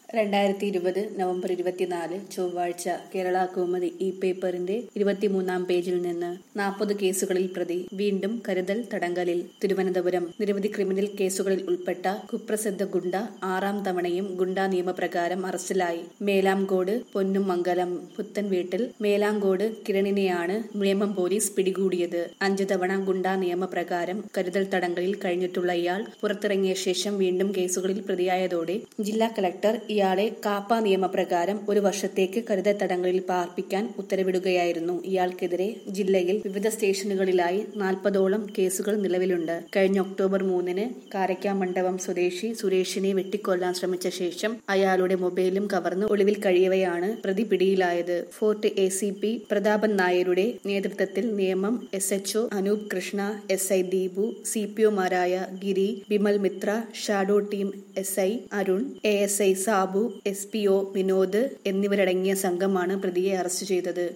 2020 November 24 ചൊവ്വാഴ്ച കേരള കൗമുദി ഈ പേപ്പറിന്റെ 23-ാം പേജിൽ നിന്ന് 40 കേസുകളിൽ പ്രതി വീണ്ടും കരുതൽ തടങ്കലിൽ. തിരുവനന്തപുരം നിരവധി ക്രിമിനൽ കേസുകളിൽ ഉൾപ്പെട്ട കുപ്രസിദ്ധ ഗുണ്ട 6-ാം തവണയും ഗുണ്ടാ നിയമപ്രകാരം അറസ്റ്റിലായി. മേലാംകോട് പൊന്നുമംഗലം പുത്തൻവീട്ടിൽ മേലാംകോട് കിരണിനെയാണ് നേമം പോലീസ് പിടികൂടിയത്. 5 തവണ ഗുണ്ടാ നിയമപ്രകാരം കരുതൽ തടങ്കലിൽ കഴിഞ്ഞിട്ടുള്ള ഇയാൾ പുറത്തിറങ്ങിയ ശേഷം വീണ്ടും കേസുകളിൽ പ്രതിയായതോടെ ജില്ലാ കളക്ടർ ഇയാളെ കാപ്പ നിയമപ്രകാരം 1 വർഷത്തേക്ക് കരുതൽ തടങ്കലിൽ പാർപ്പിക്കാൻ ഉത്തരവിടുകയായിരുന്നു. ഇയാൾക്കെതിരെ ജില്ലയിൽ വിവിധ സ്റ്റേഷനുകളിലായി 40ഓളം കേസുകൾ നിലവിലുണ്ട്. കഴിഞ്ഞ ഒക്ടോബർ 3-ന് കാരയ്ക്കാമണ്ഡപം സ്വദേശി സുരേഷിനെ വെട്ടിക്കൊല്ലാൻ ശ്രമിച്ച ശേഷം അയാളുടെ മൊബൈലും കവർന്ന് ഒളിവിൽ കഴിയവെയാണ് പ്രതി പിടിയിലായത്. ഫോർട്ട് ACP പ്രതാപൻ നായരുടെ നേതൃത്വത്തിൽ നേമം SHO അനൂപ് കൃഷ്ണ, SI ദീപു, CPOമാരായ Giri, Bimal Mithra, shadow team SI Arun, ASI Sabu, SPO Vinod എന്നിവരടങ്ങിയ സംഘമാണ് പ്രതിയെ അറസ്റ്റ് ചെയ്തത്.